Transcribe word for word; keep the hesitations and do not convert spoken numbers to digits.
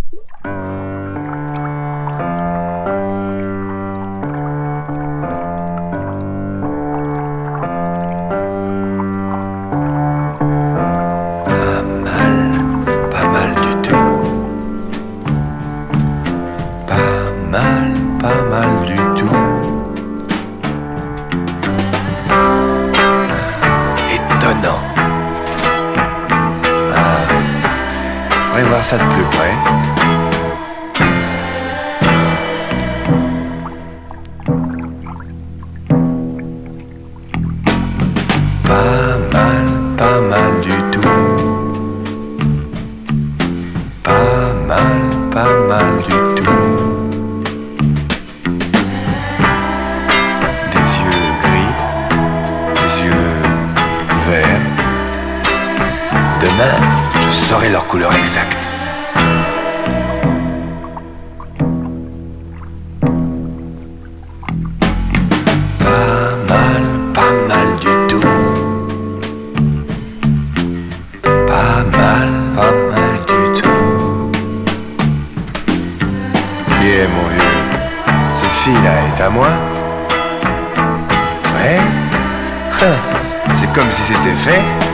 Pas mal du tout. Étonnant. Ah, faudrait voir ça de plus près. Pas mal, pas mal du tout. Pas mal, pas mal du tout. Demain, je saurai leur couleur exacte. Pas mal, pas mal du tout. Pas mal, pas mal du tout. Qui est mon vieux? Cette fille-là est à moi? Ouais? C'est comme si c'était fait.